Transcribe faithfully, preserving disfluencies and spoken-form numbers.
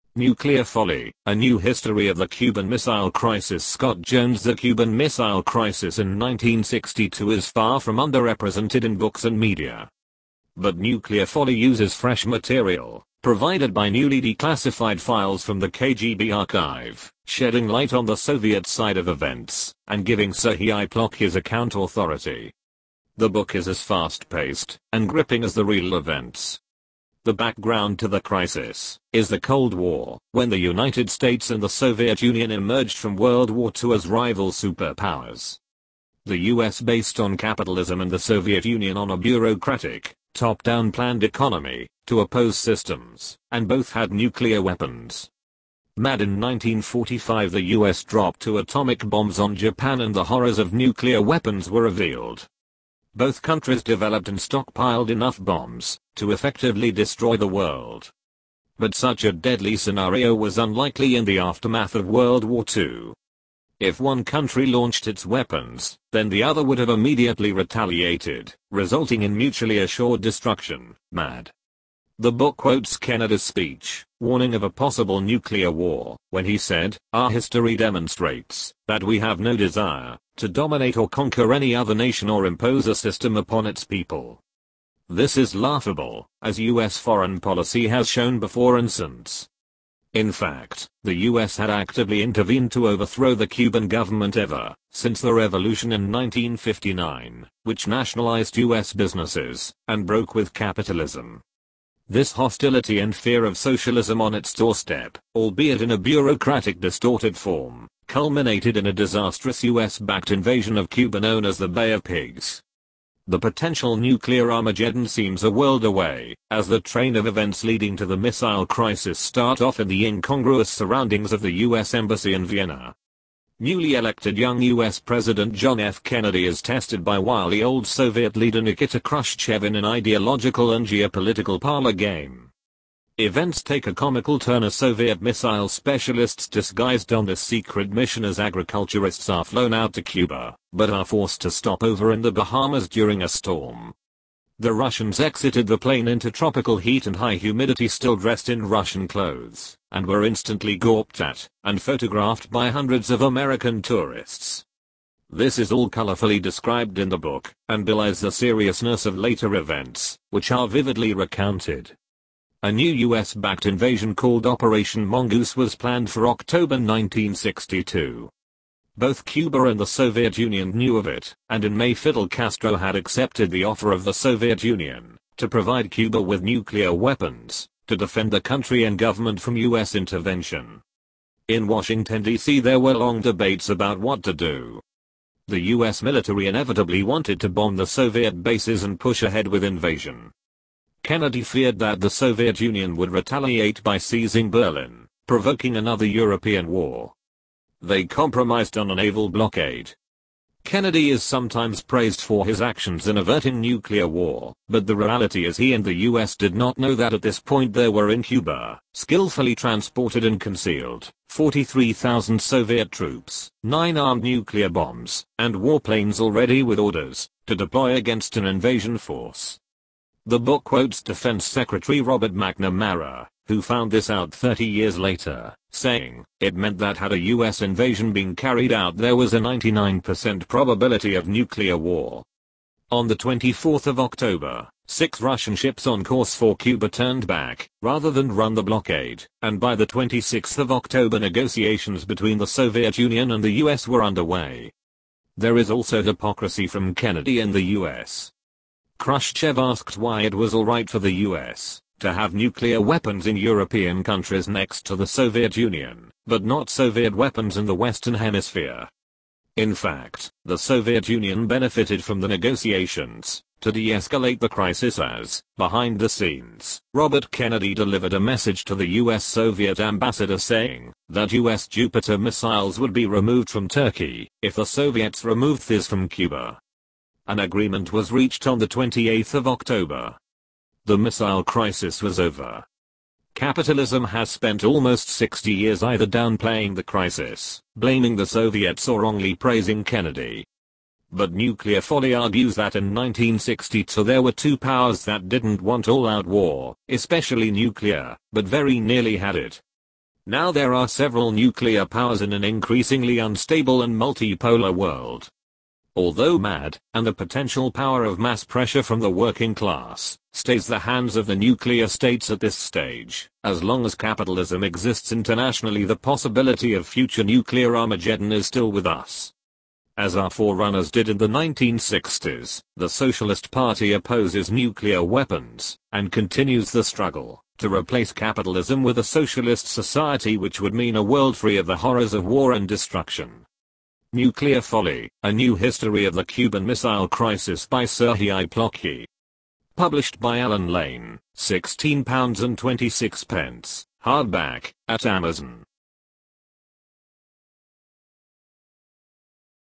Nuclear Folly, A New History of the Cuban Missile Crisis. Scott Jones. The Cuban Missile Crisis in nineteen sixty-two is far from underrepresented in books and media. But Nuclear Folly uses fresh material, provided by newly declassified files from the K G B archive, shedding light on the Soviet side of events, and giving Serhiy Plokh his account authority. The book is as fast-paced and gripping as the real events. The background to the crisis is the Cold War, when the United States and the Soviet Union emerged from World War Two as rival superpowers. The U S based on capitalism and the Soviet Union on a bureaucratic, top-down planned economy to oppose systems, and both had nuclear weapons. Mad in nineteen forty-five, the U S dropped two atomic bombs on Japan and the horrors of nuclear weapons were revealed. Both countries developed and stockpiled enough bombs to effectively destroy the world. But such a deadly scenario was unlikely in the aftermath of World War Two. If one country launched its weapons, then the other would have immediately retaliated, resulting in mutually assured destruction. Mad. The book quotes Kennedy's speech, warning of a possible nuclear war, when he said, "Our history demonstrates that we have no desire to dominate or conquer any other nation or impose a system upon its people." This is laughable, as U S foreign policy has shown before and since. In fact, the U S had actively intervened to overthrow the Cuban government ever since the revolution in nineteen fifty-nine, which nationalized U S businesses and broke with capitalism. This hostility and fear of socialism on its doorstep, albeit in a bureaucratic distorted form, culminated in a disastrous U S-backed invasion of Cuba known as the Bay of Pigs. The potential nuclear Armageddon seems a world away, as the train of events leading to the missile crisis start off in the incongruous surroundings of the U S Embassy in Vienna. Newly elected young U S President John F. Kennedy is tested by wily old Soviet leader Nikita Khrushchev in an ideological and geopolitical parlor game. Events take a comical turn as Soviet missile specialists disguised on this secret mission as agriculturists are flown out to Cuba, but are forced to stop over in the Bahamas during a storm. The Russians exited the plane into tropical heat and high humidity still dressed in Russian clothes, and were instantly gawped at and photographed by hundreds of American tourists. This is all colorfully described in the book, and belies the seriousness of later events, which are vividly recounted. A new U S-backed invasion called Operation Mongoose was planned for October nineteen sixty-two. Both Cuba and the Soviet Union knew of it, and in May Fidel Castro had accepted the offer of the Soviet Union to provide Cuba with nuclear weapons to defend the country and government from U S intervention. In Washington, D C there were long debates about what to do. The U S military inevitably wanted to bomb the Soviet bases and push ahead with invasion. Kennedy feared that the Soviet Union would retaliate by seizing Berlin, provoking another European war. They compromised on a naval blockade. Kennedy is sometimes praised for his actions in averting nuclear war, but the reality is he and the U S did not know that at this point there were in Cuba, skillfully transported and concealed, forty-three thousand Soviet troops, nine armed nuclear bombs, and warplanes already with orders to deploy against an invasion force. The book quotes Defense Secretary Robert McNamara, who found this out thirty years later, saying, "It meant that had a U S invasion been carried out there was a ninety-nine percent probability of nuclear war." On the twenty-fourth of October, six Russian ships on course for Cuba turned back, rather than run the blockade, and by the twenty-sixth of October negotiations between the Soviet Union and the U S were underway. There is also hypocrisy from Kennedy and the U S. Khrushchev asked why it was alright for the U S to have nuclear weapons in European countries next to the Soviet Union, but not Soviet weapons in the Western Hemisphere. In fact, the Soviet Union benefited from the negotiations to de-escalate the crisis as, behind the scenes, Robert Kennedy delivered a message to the U S Soviet ambassador saying that U S Jupiter missiles would be removed from Turkey if the Soviets removed theirs from Cuba. An agreement was reached on the twenty-eighth of October. The missile crisis was over. Capitalism has spent almost sixty years either downplaying the crisis, blaming the Soviets or wrongly praising Kennedy. But Nuclear Folly argues that in nineteen sixty-two there were two powers that didn't want all-out war, especially nuclear, but very nearly had it. Now there are several nuclear powers in an increasingly unstable and multipolar world. Although mad, and the potential power of mass pressure from the working class, stays the hands of the nuclear states at this stage, as long as capitalism exists internationally, the possibility of future nuclear Armageddon is still with us. As our forerunners did in the nineteen sixties, the Socialist Party opposes nuclear weapons, and continues the struggle to replace capitalism with a socialist society, which would mean a world free of the horrors of war and destruction. Nuclear Folly, A New History of the Cuban Missile Crisis by Serhiy Plokhy. Published by Alan Lane, sixteen pounds twenty-six, hardback, at Amazon.